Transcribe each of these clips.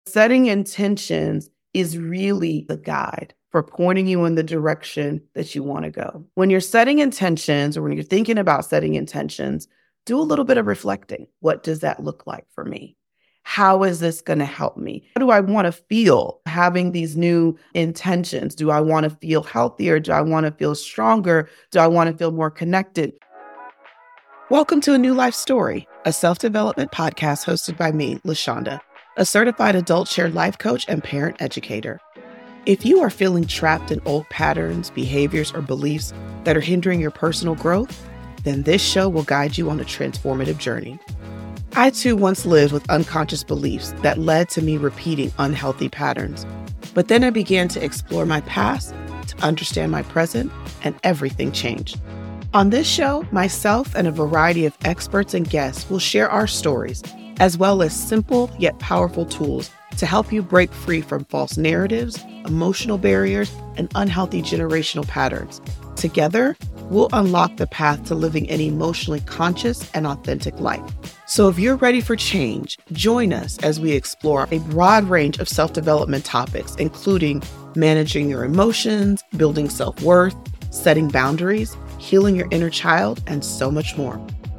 Setting intentions is really the guide for pointing you in the direction that you want to go. When you're setting intentions or when you're thinking about setting intentions, do a little bit of reflecting. What does that look like for me? How is this going to help me? How do I want to feel having these new intentions? Do I want to feel healthier? Do I want to feel stronger? Do I want to feel more connected? Welcome to A New Life Story, a self-development podcast hosted by me, LaShonda, a certified adult shared life coach and parent educator. If you are feeling trapped in old patterns, behaviors, or beliefs that are hindering your personal growth, then this show will guide you on a transformative journey. I too once lived with unconscious beliefs that led to me repeating unhealthy patterns. But then I began to explore my past, to understand my present, and everything changed. On this show, myself and a variety of experts and guests will share our stories, as well as simple yet powerful tools to help you break free from false narratives, emotional barriers, and unhealthy generational patterns. Together, we'll unlock the path to living an emotionally conscious and authentic life. So if you're ready for change, join us as we explore a broad range of self-development topics, including managing your emotions, building self-worth, setting boundaries, healing your inner child, and so much more.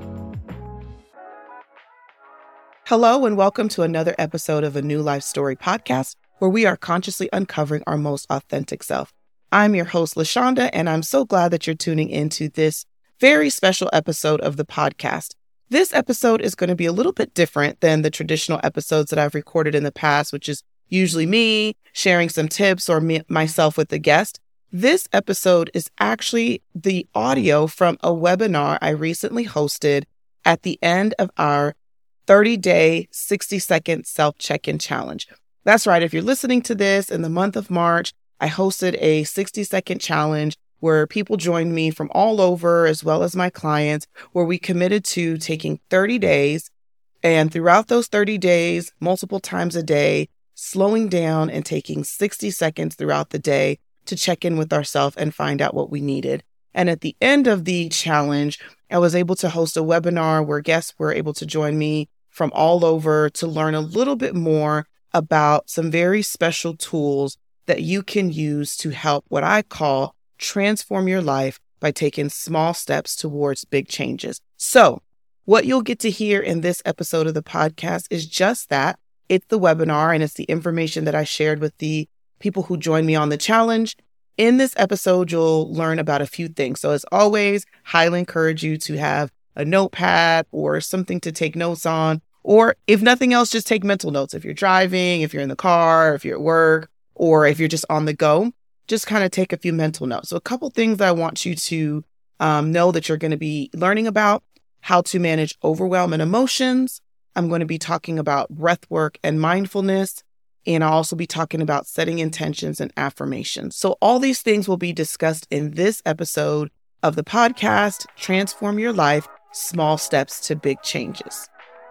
Hello, and welcome to another episode of A New Life Story podcast, where we are consciously uncovering our most authentic self. I'm your host, LaShonda, and I'm so glad that you're tuning into this very special episode of the podcast. This episode is going to be a little bit different than the traditional episodes that I've recorded in the past, which is usually me sharing some tips or myself with the guest. This episode is actually the audio from a webinar I recently hosted at the end of our 30-day, 60-second self-check-in challenge. That's right. If you're listening to this in the month of March, I hosted a 60-second challenge where people joined me from all over, as well as my clients, where we committed to taking 30 days, and throughout those 30 days, multiple times a day, slowing down and taking 60 seconds throughout the day to check in with ourselves and find out what we needed. And at the end of the challenge, I was able to host a webinar where guests were able to join me from all over to learn a little bit more about some very special tools that you can use to help what I call transform your life by taking small steps towards big changes. So what you'll get to hear in this episode of the podcast is just that. It's the webinar, and it's the information that I shared with the people who joined me on the challenge. In this episode, you'll learn about a few things. So as always, highly encourage you to have a notepad or something to take notes on, or if nothing else, just take mental notes. If you're driving, if you're in the car, if you're at work, or if you're just on the go, just kind of take a few mental notes. So a couple things that I want you to know that you're going to be learning about: how to manage overwhelm and emotions. I'm going to be talking about breath work and mindfulness. And I'll also be talking about setting intentions and affirmations. So all these things will be discussed in this episode of the podcast, Transform Your Life, Small Steps to Big Changes.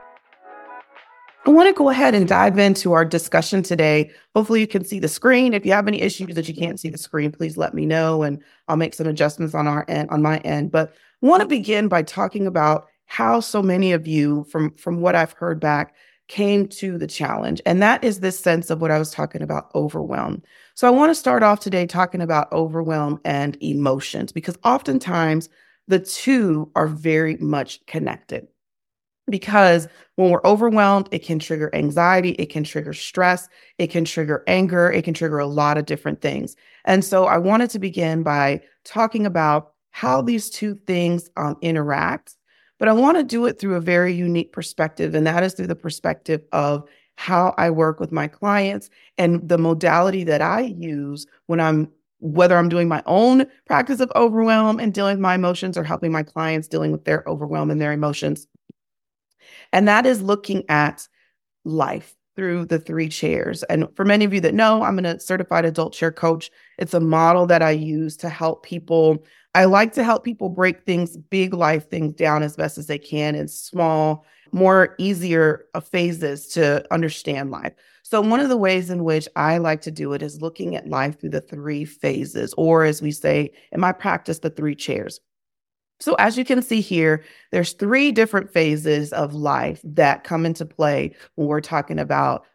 I want to go ahead and dive into our discussion today. Hopefully you can see the screen. If you have any issues that you can't see the screen, please let me know and I'll make some adjustments on my end. But I want to begin by talking about how so many of you, from what I've heard back, came to the challenge. And that is this sense of what I was talking about, overwhelm. So I want to start off today talking about overwhelm and emotions, because oftentimes the two are very much connected. Because when we're overwhelmed, it can trigger anxiety, it can trigger stress, it can trigger anger, it can trigger a lot of different things. And so I wanted to begin by talking about how these two things interact. But I want to do it through a very unique perspective, and that is through the perspective of how I work with my clients and the modality that I use whether I'm doing my own practice of overwhelm and dealing with my emotions, or helping my clients dealing with their overwhelm and their emotions. And that is looking at life through the three chairs. And for many of you that know, I'm a certified adult chair coach. It's a model that I use to help people. I like to help people break big life things down as best as they can in small, more easier phases to understand life. So one of the ways in which I like to do it is looking at life through the three phases, or as we say in my practice, the three chairs. So as you can see here, there's three different phases of life that come into play when we're talking about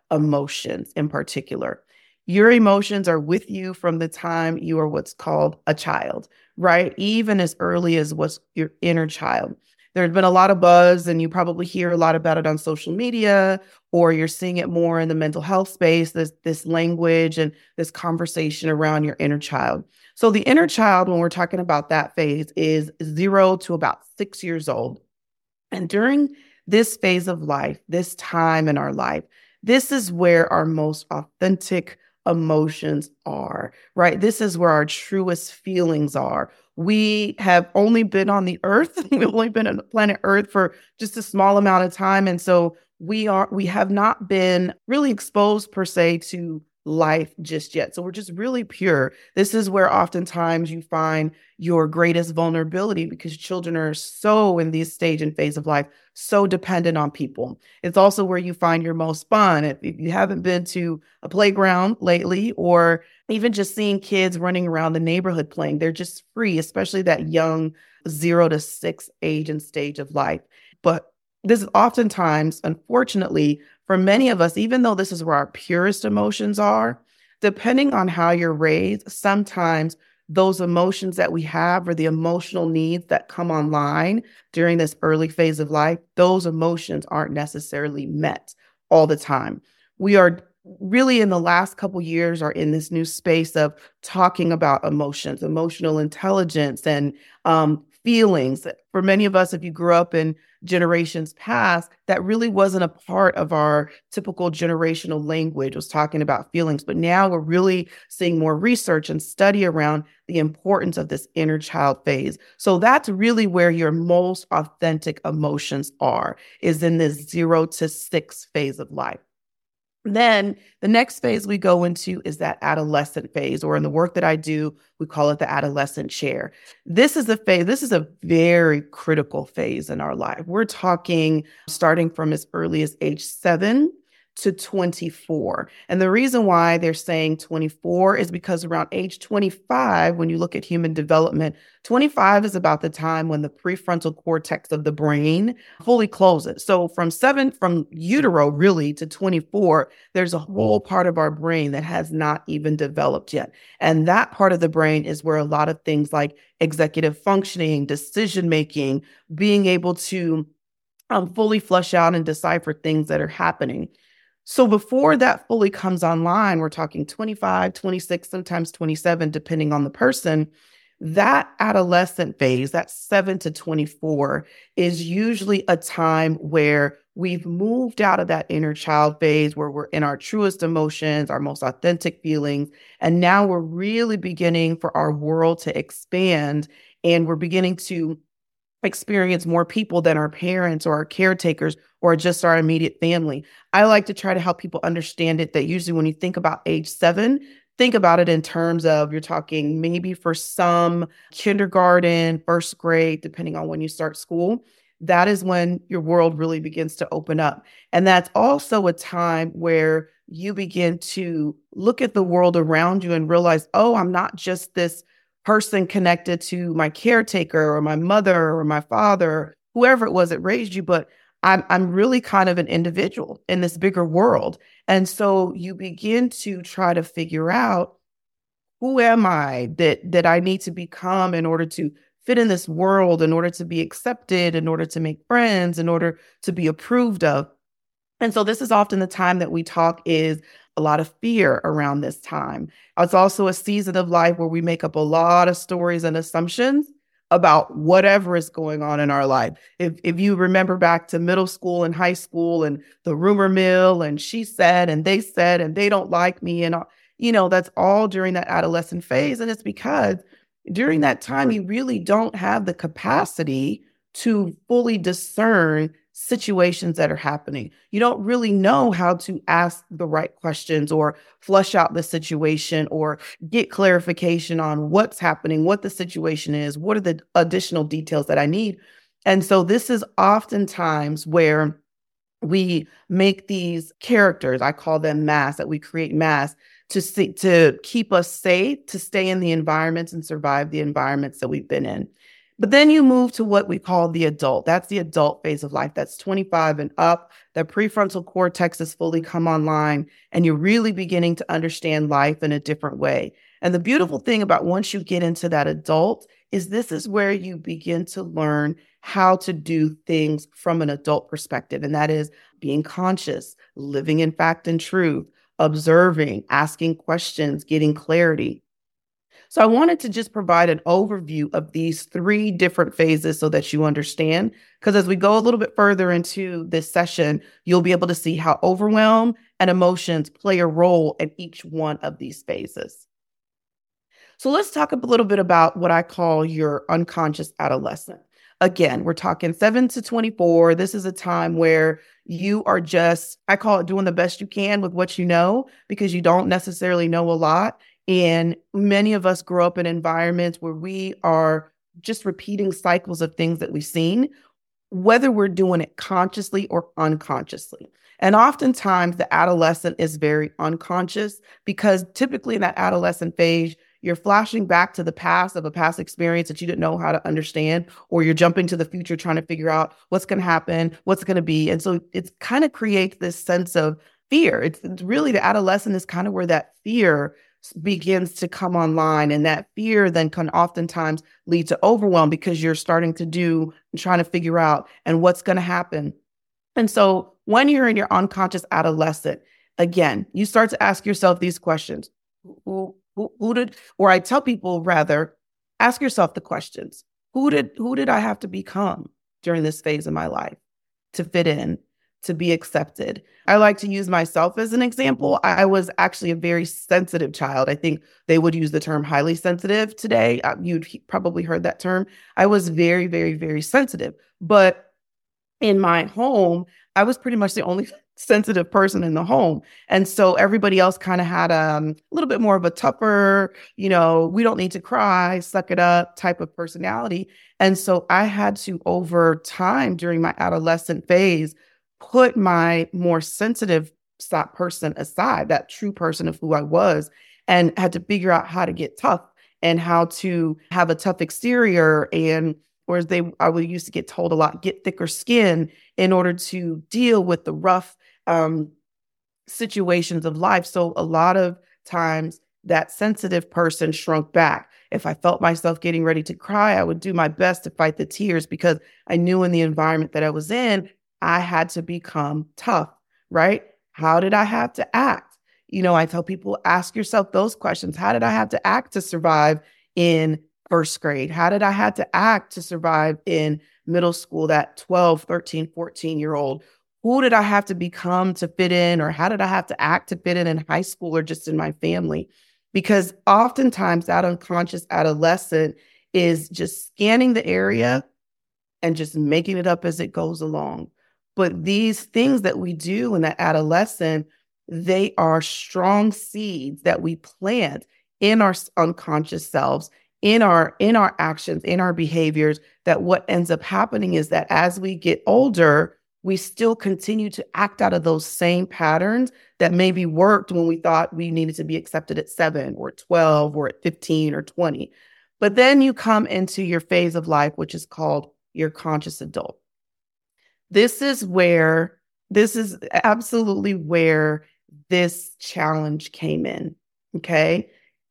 emotions in particular. Your emotions are with you from the time you are what's called a child, right? Even as early as what's your inner child. There's been a lot of buzz, and you probably hear a lot about it on social media, or you're seeing it more in the mental health space, this language and this conversation around your inner child. So the inner child, when we're talking about that phase, is 0 to about 6 years old. And during this phase of life, this time in our life, this is where our most authentic emotions are, right? This is where our truest feelings are. We have only been on the earth. We've only been on planet Earth for just a small amount of time. And so we have not been really exposed per se to life just yet. So we're just really pure. This is where oftentimes you find your greatest vulnerability, because children are so in this stage and phase of life, so dependent on people. It's also where you find your most fun. If you haven't been to a playground lately, or even just seeing kids running around the neighborhood playing, they're just free, especially that young 0 to 6 age and stage of life. But this is oftentimes, unfortunately, for many of us, even though this is where our purest emotions are, depending on how you're raised, sometimes those emotions that we have, or the emotional needs that come online during this early phase of life, those emotions aren't necessarily met all the time. We are really, in the last couple years, are in this new space of talking about emotions, emotional intelligence, and feelings. For many of us, if you grew up in generations past, that really wasn't a part of our typical generational language, was talking about feelings. But now we're really seeing more research and study around the importance of this inner child phase. So that's really where your most authentic emotions are, is in this 0 to 6 phase of life. Then the next phase we go into is that adolescent phase, or in the work that I do, we call it the adolescent chair. This is a very critical phase in our life. We're talking starting from as early as age 7 to 24. And the reason why they're saying 24 is because around age 25, when you look at human development, 25 is about the time when the prefrontal cortex of the brain fully closes. So from utero really to 24, there's a whole part of our brain that has not even developed yet. And that part of the brain is where a lot of things like executive functioning, decision making, being able to fully flush out and decipher things that are happening. So before that fully comes online, we're talking 25, 26, sometimes 27, depending on the person. That adolescent phase, that 7 to 24, is usually a time where we've moved out of that inner child phase, where we're in our truest emotions, our most authentic feelings. And now we're really beginning for our world to expand, and we're beginning to experience more people than our parents or our caretakers or just our immediate family. I like to try to help people understand it, that usually when you think about age 7, think about it in terms of, you're talking maybe for some kindergarten, first grade, depending on when you start school. That is when your world really begins to open up. And that's also a time where you begin to look at the world around you and realize, oh, I'm not just this person connected to my caretaker or my mother or my father, whoever it was that raised you, but I'm really kind of an individual in this bigger world. And so you begin to try to figure out, who am I that I need to become in order to fit in this world, in order to be accepted, in order to make friends, in order to be approved of. And so this is often the time that we talk is a lot of fear around this time. It's also a season of life where we make up a lot of stories and assumptions about whatever is going on in our life. If you remember back to middle school and high school, and the rumor mill, and she said and they don't like me, and that's all during that adolescent phase. And it's because during that time you really don't have the capacity to fully discern situations that are happening. You don't really know how to ask the right questions, or flush out the situation, or get clarification on what's happening, what the situation is, what are the additional details that I need. And so this is oftentimes where we make these characters, I call them masks, that we create masks to keep us safe, to stay in the environments and survive the environments that we've been in. But then you move to what we call the adult. That's the adult phase of life. That's 25 and up. The prefrontal cortex has fully come online, and you're really beginning to understand life in a different way. And the beautiful thing about once you get into that adult is this is where you begin to learn how to do things from an adult perspective. And that is being conscious, living in fact and truth, observing, asking questions, getting clarity. So I wanted to just provide an overview of these three different phases so that you understand. Because as we go a little bit further into this session, you'll be able to see how overwhelm and emotions play a role in each one of these phases. So let's talk a little bit about what I call your unconscious adolescent. Again, we're talking 7 to 24. This is a time where you are just, I call it doing the best you can with what you know, because you don't necessarily know a lot. And many of us grow up in environments where we are just repeating cycles of things that we've seen, whether we're doing it consciously or unconsciously. And oftentimes the adolescent is very unconscious because typically in that adolescent phase, you're flashing back to the past of a past experience that you didn't know how to understand, or you're jumping to the future trying to figure out what's going to happen, what's going to be. And so it kind of creates this sense of fear. It's really the adolescent is kind of where that fear begins to come online. And that fear then can oftentimes lead to overwhelm because you're starting to do and trying to figure out and what's going to happen. And so when you're in your unconscious adolescent, again, you start to ask yourself these questions. Who did, or I tell people rather, ask yourself the questions. Who did I have to become during this phase of my life to fit in, to be accepted? I like to use myself as an example. I was actually a very sensitive child. I think they would use the term highly sensitive today. You'd probably heard that term. I was very, very, very sensitive. But in my home, I was pretty much the only sensitive person in the home. And so everybody else kind of had a little bit more of a tougher, we don't need to cry, suck it up type of personality. And so I had to, over time during my adolescent phase, put my more sensitive person aside, that true person of who I was, and had to figure out how to get tough and how to have a tough exterior. And whereas I would used to get told a lot, get thicker skin in order to deal with the rough situations of life. So a lot of times that sensitive person shrunk back. If I felt myself getting ready to cry, I would do my best to fight the tears because I knew in the environment that I was in, I had to become tough, right? How did I have to act? I tell people, ask yourself those questions. How did I have to act to survive in first grade? How did I have to act to survive in middle school, that 12, 13, 14-year-old? Who did I have to become to fit in? Or how did I have to act to fit in high school or just in my family? Because oftentimes that unconscious adolescent is just scanning the area and just making it up as it goes along. But these things that we do in that adolescent, they are strong seeds that we plant in our unconscious selves, in our actions, in our behaviors, that what ends up happening is that as we get older, we still continue to act out of those same patterns that maybe worked when we thought we needed to be accepted at 7 or 12 or at 15 or 20. But then you come into your phase of life, which is called your conscious adult. This is absolutely where this challenge came in. Okay.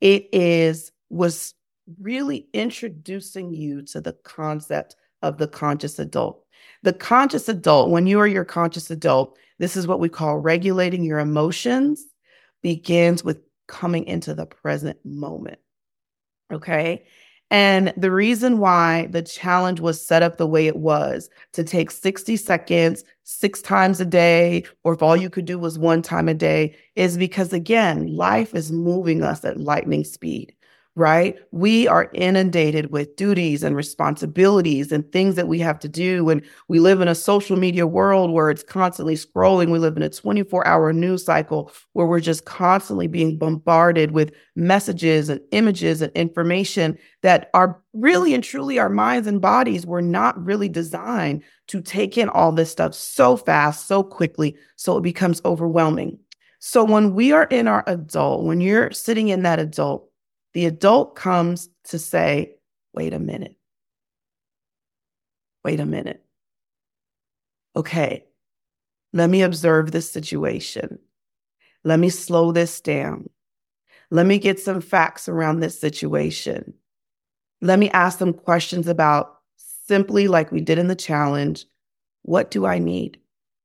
Was really introducing you to the concept of the conscious adult. The conscious adult, when you are your conscious adult, this is what we call regulating your emotions, begins with coming into the present moment. Okay. And the reason why the challenge was set up the way it was, to take 60 seconds, 6 times a day, or if all you could do was 1 time a day, is because, again, life is moving us at lightning speed. Right? We are inundated with duties and responsibilities and things that we have to do. And we live in a social media world where it's constantly scrolling. We live in a 24-hour news cycle where we're just constantly being bombarded with messages and images and information that are really and truly, our minds and bodies were not really designed to take in all this stuff so fast, so quickly. So it becomes overwhelming. So when we are in our adult, when you're sitting in that adult, the adult comes to say, wait a minute, wait a minute. Okay, let me observe this situation. Let me slow this down. Let me get some facts around this situation. Let me ask some questions about, simply like we did in the challenge, what do I need?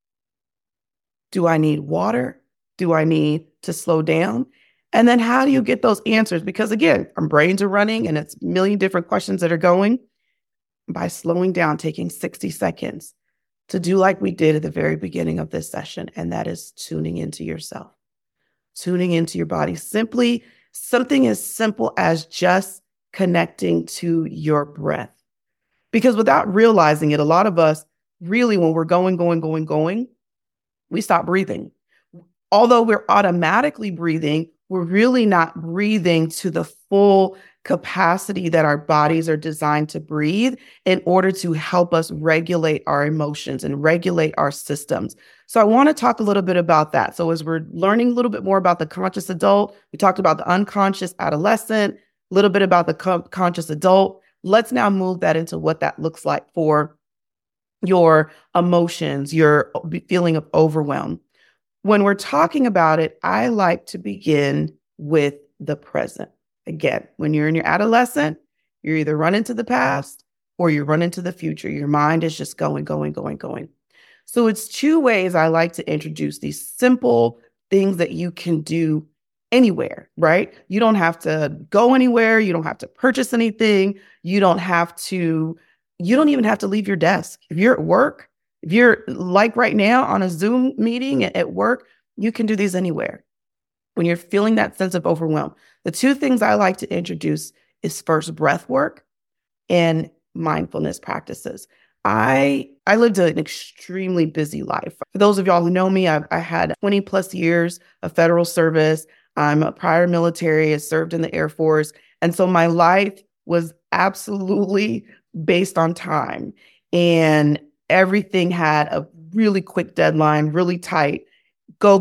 Do I need water? Do I need to slow down? And then how do you get those answers? Because again, our brains are running and it's a million different questions that are going. By slowing down, taking 60 seconds to do like we did at the very beginning of this session, and that is tuning into yourself, tuning into your body. Simply something as simple as just connecting to your breath. Because without realizing it, a lot of us really, when we're going, we stop breathing. Although we're automatically breathing, we're really not breathing to the full capacity that our bodies are designed to breathe in order to help us regulate our emotions and regulate our systems. So I want to talk a little bit about that. So as we're learning a little bit more about the conscious adult, we talked about the unconscious adolescent, a little bit about the conscious adult. Let's now move that into what that looks like for your emotions, your feeling of overwhelm. When we're talking about it, I like to begin with the present. Again, when you're in your adolescent, you're either running to the past or you run into the future. Your mind is just going. So it's two ways I like to introduce these simple things that you can do anywhere, right? You don't have to go anywhere. You don't have to purchase anything. You don't even have to leave your desk. If you're at work, if you're like right now on a Zoom meeting at work, you can do these anywhere. When you're feeling that sense of overwhelm, the two things I like to introduce is first breath work and mindfulness practices. I lived an extremely busy life. For those of y'all who know me, I had 20 plus years of federal service. I'm a prior military, I served in the Air Force. And so my life was absolutely based on time. And everything had a really quick deadline, really tight, go.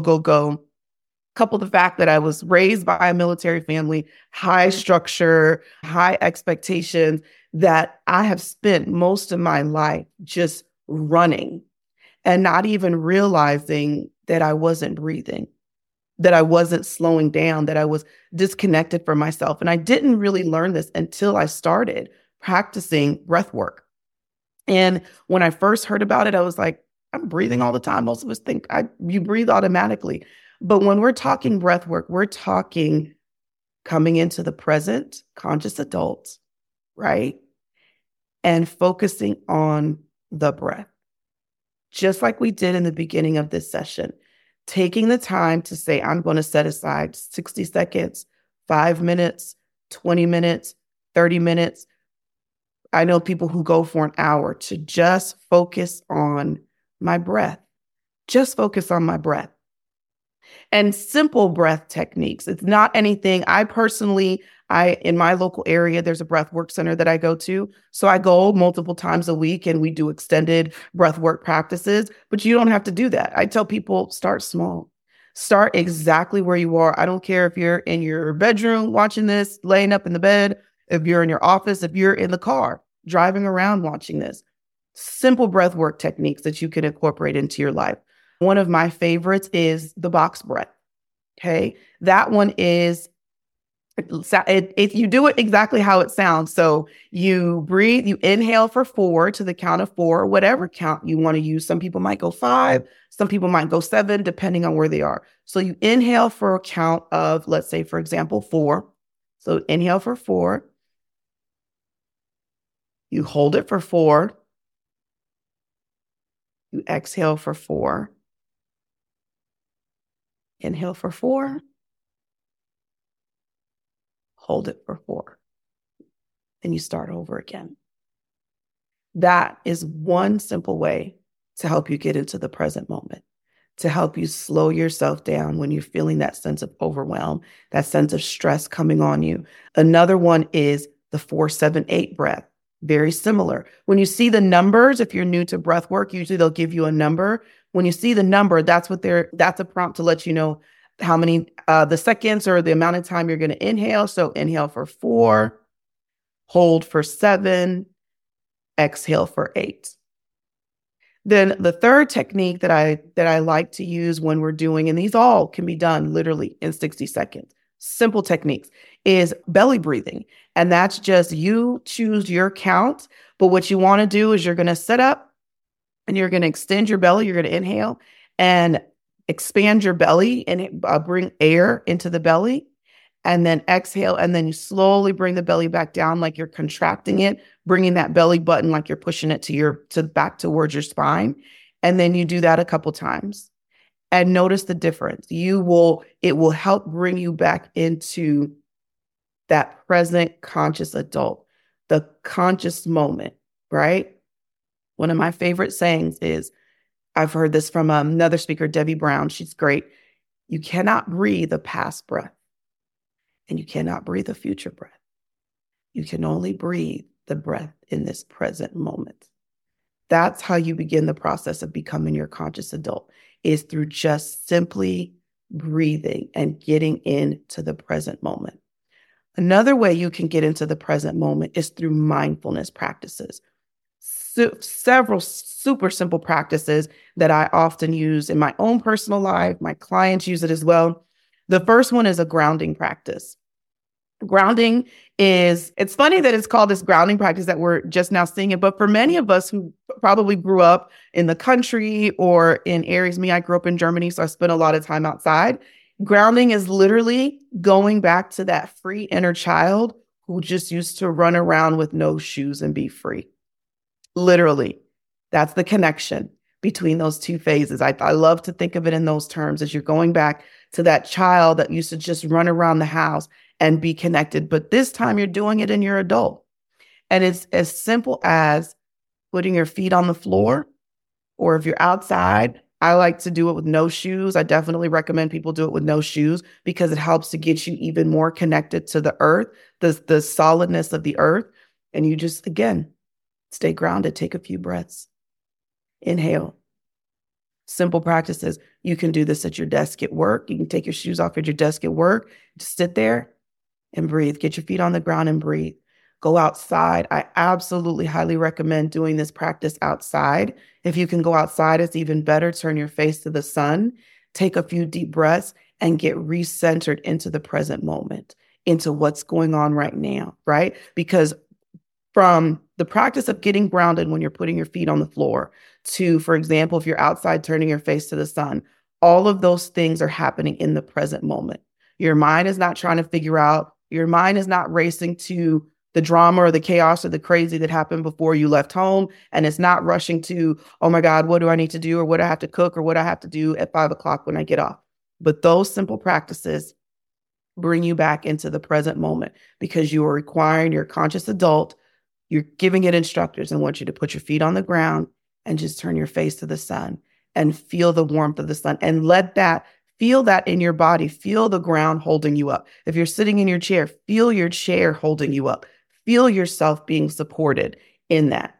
Couple the fact that I was raised by a military family, high structure, high expectations, that I have spent most of my life just running and not even realizing that I wasn't breathing, that I wasn't slowing down, that I was disconnected from myself. And I didn't really learn this until I started practicing breath work. And when I first heard about it, I was like, I'm breathing all the time. Most of us think you breathe automatically. But when we're talking breath work, we're talking coming into the present, conscious adult, right? And focusing on the breath. Just like we did in the beginning of this session, taking the time to say, I'm going to set aside 60 seconds, 5 minutes, 20 minutes, 30 minutes. I know people who go for an hour to just focus on my breath. Just focus on my breath. And simple breath techniques. It's not anything. In my local area, there's a breath work center that I go to. So I go multiple times a week and we do extended breath work practices, but you don't have to do that. I tell people, start small. Start exactly where you are. I don't care if you're in your bedroom watching this, laying up in the bed, if you're in your office, if you're in the car, driving around watching this. Simple breath work techniques that you can incorporate into your life. One of my favorites is the box breath. Okay. That one is, if you do it exactly how it sounds. So you breathe, you inhale for 4 to the count of 4, whatever count you want to use. Some people might go 5, some people might go 7, depending on where they are. So you inhale for a count of, let's say, for example, 4. So inhale for 4. You hold it for 4. You exhale for 4. Inhale for 4. Hold it for 4. And you start over again. That is one simple way to help you get into the present moment, to help you slow yourself down when you're feeling that sense of overwhelm, that sense of stress coming on you. Another one is the 4-7-8 breath. Very similar. When you see the numbers, if you're new to breath work, usually they'll give you a number. When you see the number, that's a prompt to let you know how many, the seconds or the amount of time you're going to inhale. So inhale for 4, hold for 7, exhale for 8. Then the third technique that I like to use when we're doing, and these all can be done literally in 60 seconds, simple techniques, is belly breathing. And that's just you choose your count. But what you want to do is you're going to sit up and you're going to extend your belly. You're going to inhale and expand your belly and bring air into the belly. And then exhale. And then you slowly bring the belly back down like you're contracting it, bringing that belly button like you're pushing it to back towards your spine. And then you do that a couple times and notice the difference. It will help bring you back into that present conscious adult, the conscious moment, right? One of my favorite sayings is, I've heard this from another speaker, Debbie Brown. She's great. You cannot breathe a past breath. And you cannot breathe a future breath. You can only breathe the breath in this present moment. That's how you begin the process of becoming your conscious adult, is through just simply breathing and getting into the present moment. Another way you can get into the present moment is through mindfulness practices. Several super simple practices that I often use in my own personal life. My clients use it as well. The first one is a grounding practice. Grounding it's funny that it's called this grounding practice that we're just now seeing it, but for many of us who probably grew up in the country or in areas, I grew up in Germany, so I spent a lot of time outside. Grounding is literally going back to that free inner child who just used to run around with no shoes and be free. Literally, that's the connection between those two phases. I love to think of it in those terms, as you're going back to that child that used to just run around the house and be connected. But this time you're doing it in your adult. And it's as simple as putting your feet on the floor, or if you're outside, I like to do it with no shoes. I definitely recommend people do it with no shoes because it helps to get you even more connected to the earth, the solidness of the earth. And you just, again, stay grounded. Take a few breaths. Inhale. Simple practices. You can do this at your desk at work. You can take your shoes off at your desk at work. Just sit there and breathe. Get your feet on the ground and breathe. Go outside. I absolutely highly recommend doing this practice outside. If you can go outside, it's even better. Turn your face to the sun. Take a few deep breaths and get recentered into the present moment, into what's going on right now, right? Because from the practice of getting grounded when you're putting your feet on the floor to, for example, if you're outside turning your face to the sun, all of those things are happening in the present moment. Your mind is not trying to figure out, your mind is not racing to the drama or the chaos or the crazy that happened before you left home. And it's not rushing to, oh my God, what do I need to do? Or what do I have to cook? Or what do I have to do at 5 o'clock when I get off? But those simple practices bring you back into the present moment because you are requiring your conscious adult. You're giving it instructors and want you to put your feet on the ground and just turn your face to the sun and feel the warmth of the sun and feel that in your body. Feel the ground holding you up. If you're sitting in your chair, feel your chair holding you up. Feel yourself being supported in that.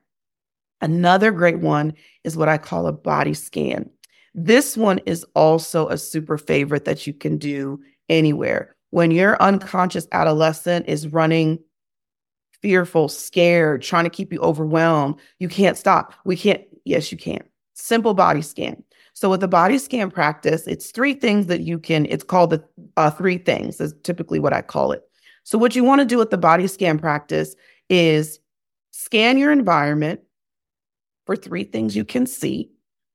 Another great one is what I call a body scan. This one is also a super favorite that you can do anywhere. When your unconscious adolescent is running fearful, scared, trying to keep you overwhelmed, you can't stop. Yes, you can. Simple body scan. So with the body scan practice, it's 3 things that you can, it's called the 3 things is typically what I call it. So what you want to do with the body scan practice is scan your environment for 3 things you can see,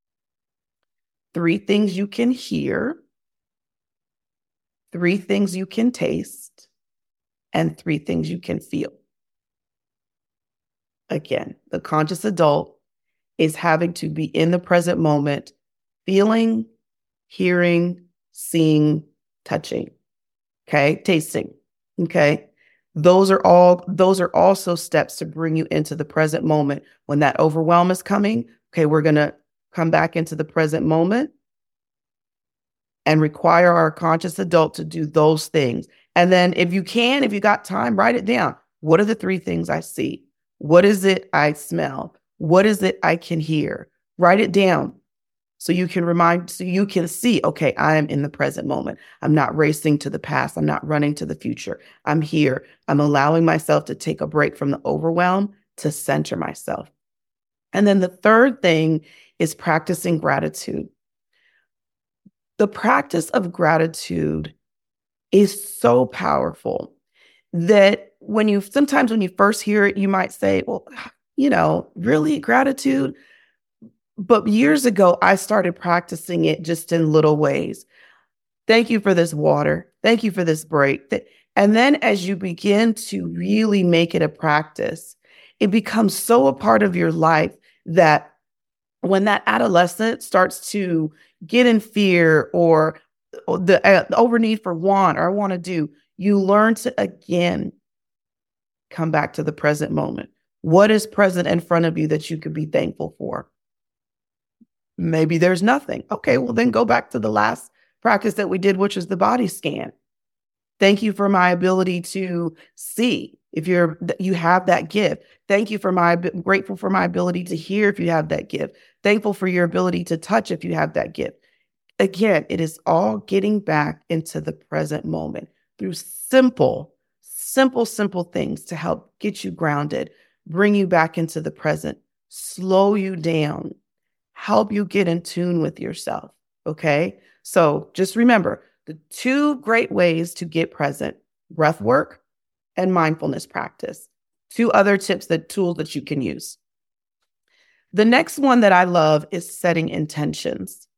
3 things you can hear, 3 things you can taste, and 3 things you can feel. Again, the conscious adult is having to be in the present moment, feeling, hearing, seeing, touching, okay, tasting, okay. Those are also steps to bring you into the present moment. When that overwhelm is coming, okay, we're going to come back into the present moment and require our conscious adult to do those things. And then if you got time, write it down. What are the 3 things I see? What is it I smell? What is it I can hear? Write it down so you can see, okay, I am in the present moment. I'm not racing to the past. I'm not running to the future. I'm here. I'm allowing myself to take a break from the overwhelm to center myself. And then the third thing is practicing gratitude. The practice of gratitude is so powerful that sometimes when you first hear it, you might say, well, really gratitude? But years ago, I started practicing it just in little ways. Thank you for this water. Thank you for this break. And then as you begin to really make it a practice, it becomes so a part of your life that when that adolescent starts to get in fear or the over need for want or I want to do, you learn to again come back to the present moment. What is present in front of you that you could be thankful for? Maybe there's nothing. Okay, well then go back to the last practice that we did, which is the body scan. Thank you for my ability to see if you have that gift. Thank you grateful for my ability to hear if you have that gift. Thankful for your ability to touch if you have that gift. Again, it is all getting back into the present moment through simple things to help get you grounded, bring you back into the present, slow you down, help you get in tune with yourself. Okay. So just remember the two great ways to get present: breath work and mindfulness practice. Two other tools that you can use. The next one that I love is setting intentions.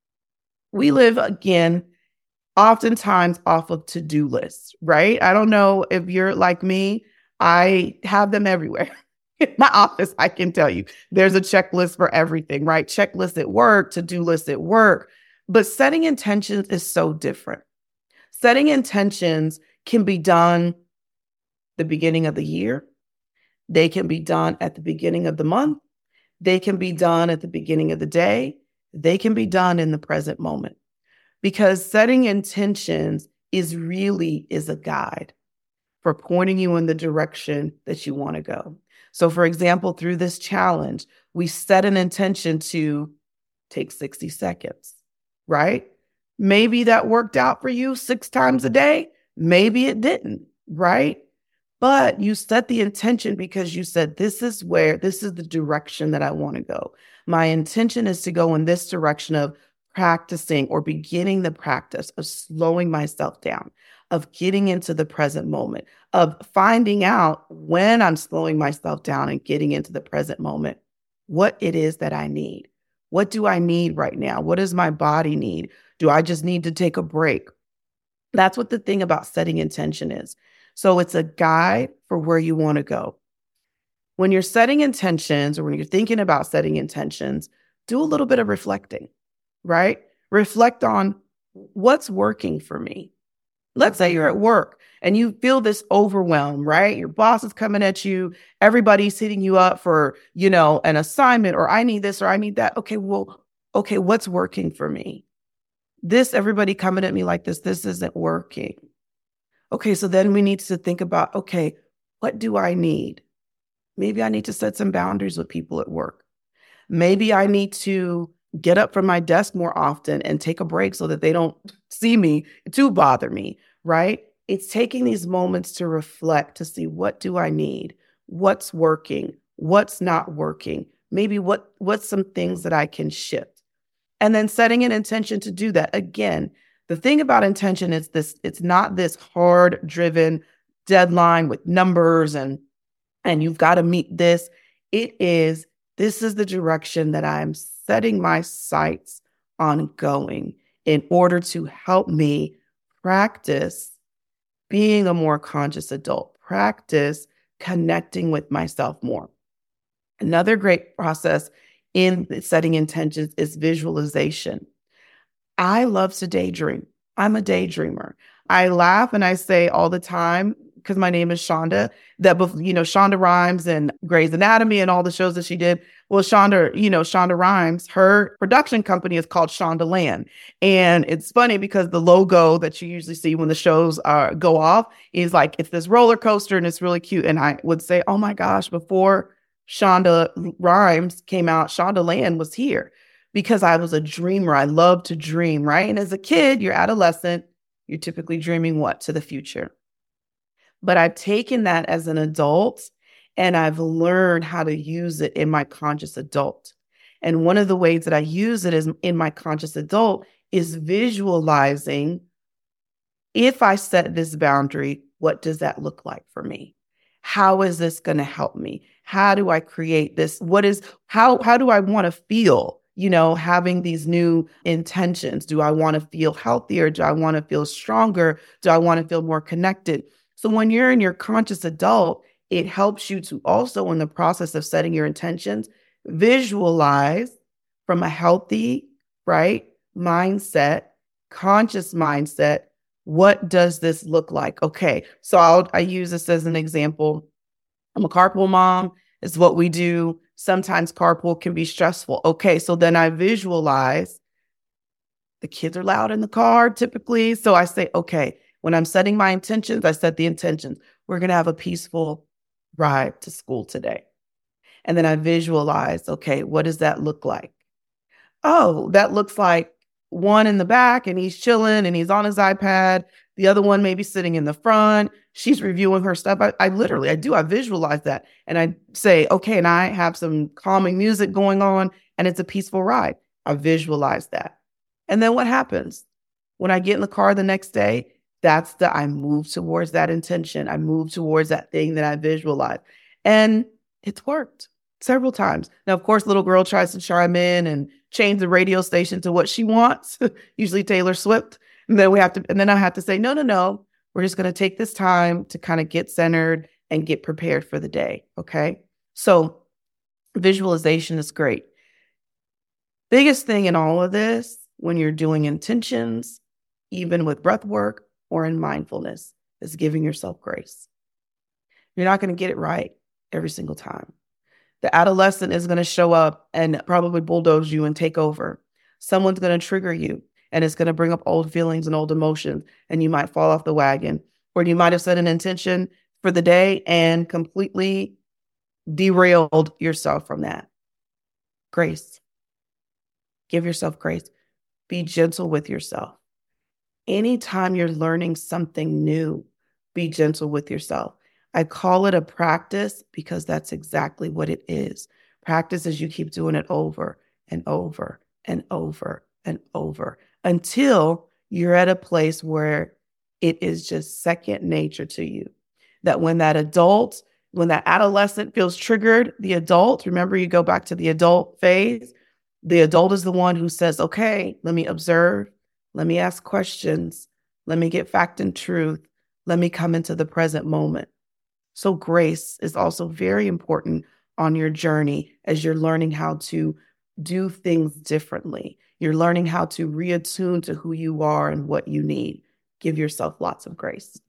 We live, again, oftentimes off of to-do lists, right? I don't know if you're like me. I have them everywhere. In my office, I can tell you, there's a checklist for everything, right? Checklist at work, to-do list at work. But setting intentions is so different. Setting intentions can be done the beginning of the year. They can be done at the beginning of the month. They can be done at the beginning of the day. They can be done in the present moment. Because setting intentions is a guide for pointing you in the direction that you want to go. So for example, through this challenge, we set an intention to take 60 seconds, right? Maybe that worked out for you 6 times a day. Maybe it didn't, right? But you set the intention because you said, this is the direction that I want to go. My intention is to go in this direction of practicing or beginning the practice of slowing myself down, of getting into the present moment, of finding out when I'm slowing myself down and getting into the present moment, what it is that I need. What do I need right now? What does my body need? Do I just need to take a break? That's what the thing about setting intention is. So it's a guide for where you want to go. When you're setting intentions or when you're thinking about setting intentions, do a little bit of reflecting, right? Reflect on what's working for me. Let's say you're at work and you feel this overwhelm, right? Your boss is coming at you. Everybody's hitting you up for, an assignment, or I need this or I need that. Okay, what's working for me? Everybody coming at me like this isn't working. Okay, so then we need to think about, okay, what do I need? Maybe I need to set some boundaries with people at work. Maybe I need to get up from my desk more often and take a break so that they don't see me to bother me, right? It's taking these moments to reflect, to see, what do I need? What's working? What's not working? Maybe what's some things that I can shift? And then setting an intention to do that. Again, the thing about intention is it's not this hard driven deadline with numbers and you've got to meet this. This is the direction that I'm setting my sights on going in order to help me practice being a more conscious adult, practice connecting with myself more. Another great process in setting intentions is visualization. I love to daydream. I'm a daydreamer. I laugh and I say all the time, because my name is Shonda, that, Shonda Rhimes and Grey's Anatomy and all the shows that she did. Well, Shonda Rhimes, her production company is called Shondaland. And it's funny because the logo that you usually see when the shows go off is like, it's this roller coaster and it's really cute. And I would say, oh my gosh, before Shonda Rhimes came out, Shondaland was here. Because I was a dreamer. I love to dream, right? And as a kid, you're adolescent, you're typically dreaming what? To the future. But I've taken that as an adult and I've learned how to use it in my conscious adult. And one of the ways that I use it is in my conscious adult is visualizing, if I set this boundary, what does that look like for me? How is this going to help me? How do I create this? How do I want to feel, having these new intentions? Do I want to feel healthier? Do I want to feel stronger? Do I want to feel more connected? So when you're in your conscious adult, it helps you to also, in the process of setting your intentions, visualize from a healthy, right, mindset, conscious mindset. What does this look like? Okay, so I use this as an example. I'm a carpool mom. It's what we do. Sometimes carpool can be stressful. Okay, so then I visualize. The kids are loud in the car typically. So I say, okay, when I'm setting my intentions, I set the intentions. We're going to have a peaceful ride to school today. And then I visualize, okay, what does that look like? Oh, that looks like one in the back and he's chilling and he's on his iPad. The other one maybe sitting in the front. She's reviewing her stuff. I visualize that. And I say, okay, and I have some calming music going on and it's a peaceful ride. I visualize that. And then what happens? When I get in the car the next day, I move towards that intention. I move towards that thing that I visualize. And it's worked several times. Now, of course, little girl tries to chime in and change the radio station to what she wants, usually Taylor Swift. And then I have to say, no. We're just going to take this time to kind of get centered and get prepared for the day. Okay. So visualization is great. Biggest thing in all of this, when you're doing intentions, even with breath work or in mindfulness, is giving yourself grace. You're not going to get it right every single time. The adolescent is going to show up and probably bulldoze you and take over. Someone's going to trigger you and it's going to bring up old feelings and old emotions, and you might fall off the wagon. Or you might have set an intention for the day and completely derailed yourself from that. Grace. Give yourself grace. Be gentle with yourself. Anytime you're learning something new, be gentle with yourself. I call it a practice because that's exactly what it is. Practice is you keep doing it over and over and over and over until you're at a place where it is just second nature to you. That when that adolescent feels triggered, the adult, remember you go back to the adult phase, the adult is the one who says, okay, let me observe, let me ask questions, let me get fact and truth, let me come into the present moment. So grace is also very important on your journey as you're learning how to do things differently. You're learning how to reattune to who you are and what you need. Give yourself lots of grace.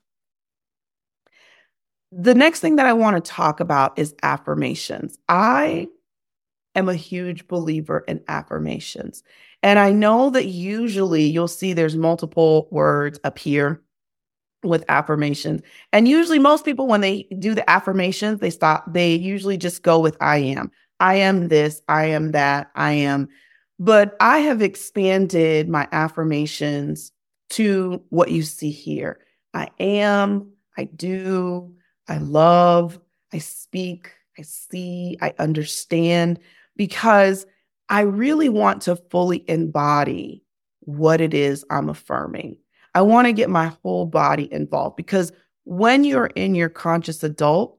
The next thing that I want to talk about is affirmations. I am a huge believer in affirmations. And I know that usually you'll see there's multiple words appear with affirmations. And usually most people, when they do the affirmations, they usually just go with I am. I am this, I am that, I am. But I have expanded my affirmations to what you see here. I am, I do, I love, I speak, I see, I understand, because I really want to fully embody what it is I'm affirming. I want to get my whole body involved, because when you're in your conscious adult,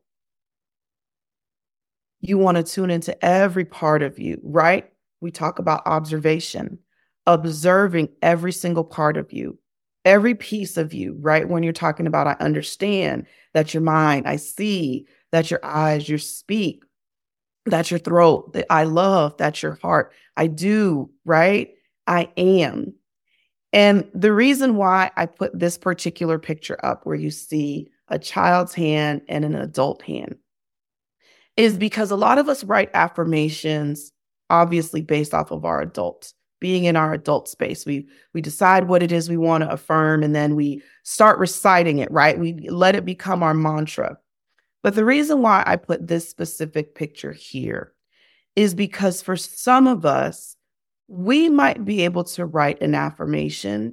you want to tune into every part of you, right? We talk about observation, observing every single part of you, every piece of you, right? When you're talking about, I understand, that's your mind, I see, that's your eyes, your speak, that's your throat, that I love, that's your heart, I do, right? I am. And the reason why I put this particular picture up where you see a child's hand and an adult hand is because a lot of us write affirmations, obviously based off of our adults, being in our adult space. We decide what it is we want to affirm, and then we start reciting it, right? We let it become our mantra. But the reason why I put this specific picture here is because for some of us, we might be able to write an affirmation,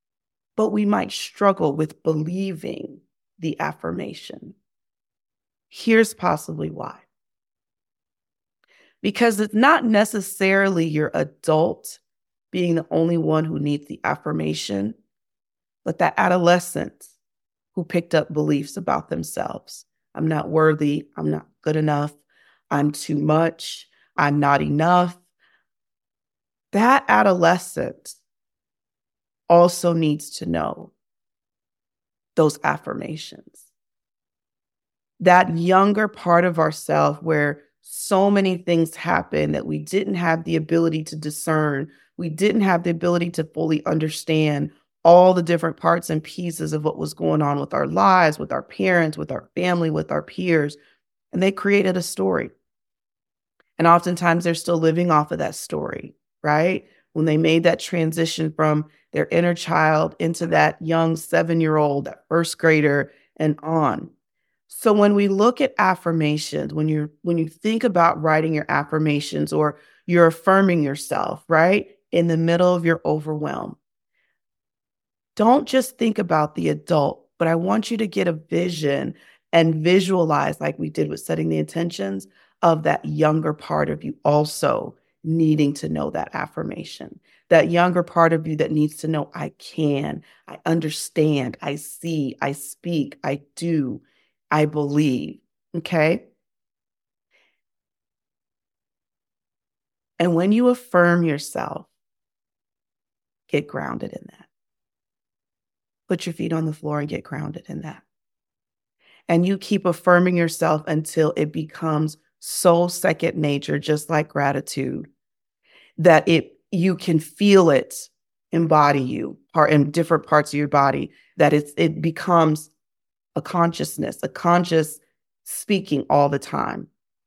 but we might struggle with believing the affirmation. Here's possibly why. Because it's not necessarily your adult being the only one who needs the affirmation, but that adolescent who picked up beliefs about themselves. I'm not worthy. I'm not good enough. I'm too much. I'm not enough. That adolescent also needs to know those affirmations. That younger part of ourselves where so many things happen that we didn't have the ability to discern. We didn't have the ability to fully understand all the different parts and pieces of what was going on with our lives, with our parents, with our family, with our peers. And they created a story. And oftentimes they're still living off of that story, right? When they made that transition from their inner child into that young 7-year-old, that first grader, and on. So when we look at affirmations, when you think about writing your affirmations or you're affirming yourself, right? In the middle of your overwhelm, don't just think about the adult, but I want you to get a vision and visualize, like we did with setting the intentions, of that younger part of you also needing to know that affirmation. That younger part of you that needs to know, I can, I understand, I see, I speak, I do, I believe. Okay? And when you affirm yourself, get grounded in that. Put your feet on the floor and get grounded in that. And you keep affirming yourself until it becomes so second nature, just like gratitude, that you can feel it embody you in different parts of your body, that it becomes a consciousness, a conscious speaking all the time.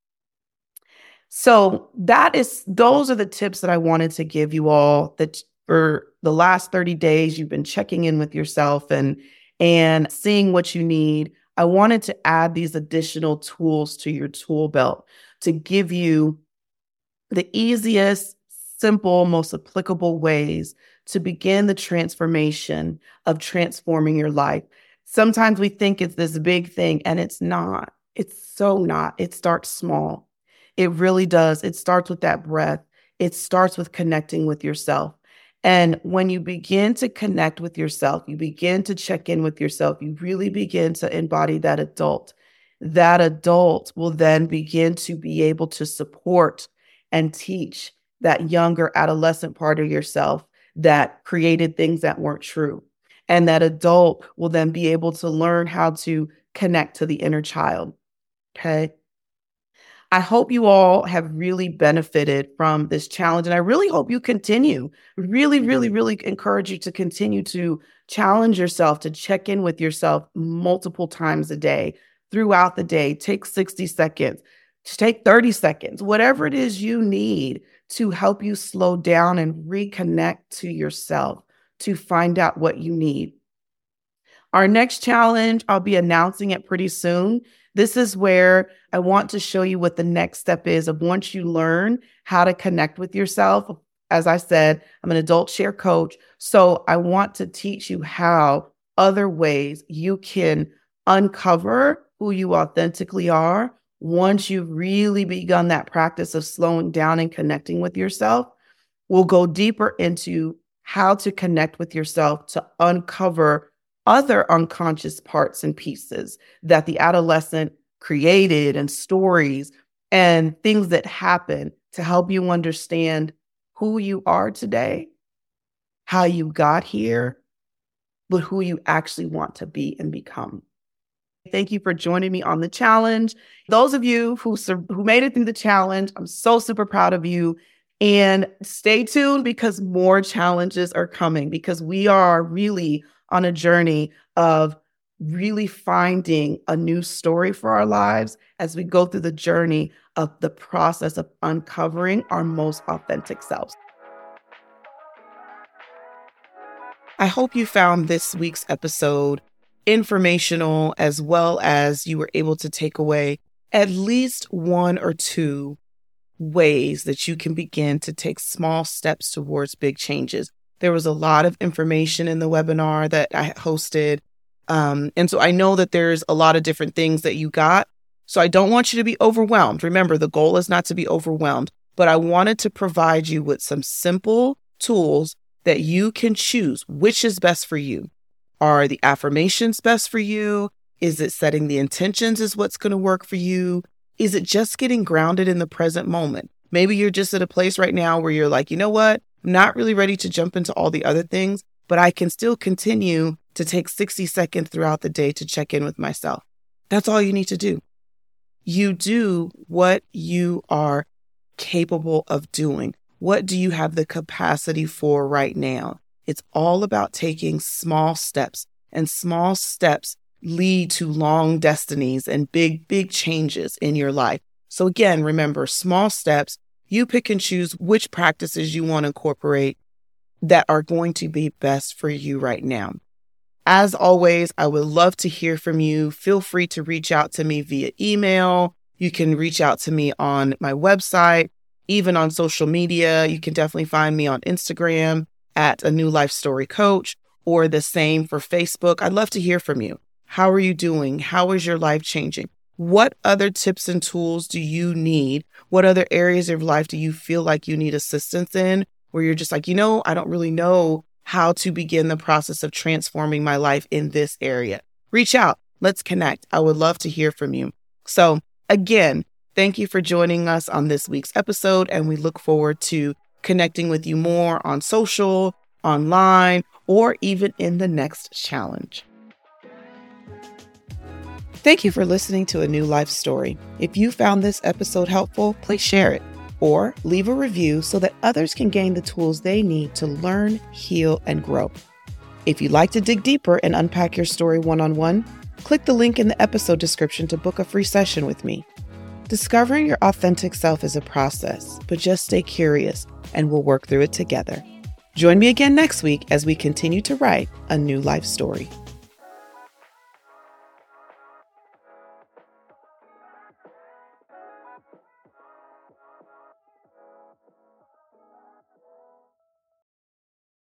So those are the tips that I wanted to give you all, that for the last 30 days, you've been checking in with yourself and seeing what you need. I wanted to add these additional tools to your tool belt to give you the easiest, simple, most applicable ways to begin the transformation of transforming your life. Sometimes we think it's this big thing, and it's not. It's so not. It starts small. It really does. It starts with that breath. It starts with connecting with yourself. And when you begin to connect with yourself, you begin to check in with yourself, you really begin to embody that adult. That adult will then begin to be able to support and teach that younger adolescent part of yourself that created things that weren't true. And that adult will then be able to learn how to connect to the inner child. Okay. I hope you all have really benefited from this challenge. And I really hope you continue. Really, really, really encourage you to continue to challenge yourself, to check in with yourself multiple times a day, throughout the day. Take 60 seconds, take 30 seconds, whatever it is you need to help you slow down and reconnect to yourself, to find out what you need. Our next challenge, I'll be announcing it pretty soon. This is where I want to show you what the next step is of once you learn how to connect with yourself. As I said, I'm an adult share coach. So I want to teach you how other ways you can uncover who you authentically are once you've really begun that practice of slowing down and connecting with yourself. We'll go deeper into how to connect with yourself to uncover other unconscious parts and pieces that the adolescent created, and stories and things that happen to help you understand who you are today, how you got here, but who you actually want to be and become. Thank you for joining me on the challenge. Those of you who made it through the challenge, I'm so super proud of you. And stay tuned because more challenges are coming, because we are really on a journey of really finding a new story for our lives as we go through the journey of the process of uncovering our most authentic selves. I hope you found this week's episode informational, as well as you were able to take away at least one or two ways that you can begin to take small steps towards big changes. There was a lot of information in the webinar that I hosted. And so I know that there's a lot of different things that you got. So I don't want you to be overwhelmed. Remember, the goal is not to be overwhelmed, but I wanted to provide you with some simple tools that you can choose which is best for you. Are the affirmations best for you? Is it setting the intentions is what's going to work for you? Is it just getting grounded in the present moment? Maybe you're just at a place right now where you're like, you know what? I'm not really ready to jump into all the other things, but I can still continue to take 60 seconds throughout the day to check in with myself. That's all you need to do. You do what you are capable of doing. What do you have the capacity for right now? It's all about taking small steps, and small steps lead to long destinies and big changes in your life. So again, remember, small steps, you pick and choose which practices you want to incorporate that are going to be best for you right now. As always, I would love to hear from you. Feel free to reach out to me via email. You can reach out to me on my website, even on social media. You can definitely find me on Instagram at A New Life Story Coach, or the same for Facebook. I'd love to hear from you. How are you doing? How is your life changing? What other tips and tools do you need? What other areas of life do you feel like you need assistance in, where you're just like, I don't really know how to begin the process of transforming my life in this area? Reach out. Let's connect. I would love to hear from you. So again, thank you for joining us on this week's episode, and we look forward to connecting with you more on social, online, or even in the next challenge. Thank you for listening to A New Life Story. If you found this episode helpful, please share it or leave a review so that others can gain the tools they need to learn, heal, and grow. If you'd like to dig deeper and unpack your story one-on-one, click the link in the episode description to book a free session with me. Discovering your authentic self is a process, but just stay curious and we'll work through it together. Join me again next week as we continue to write a new life story.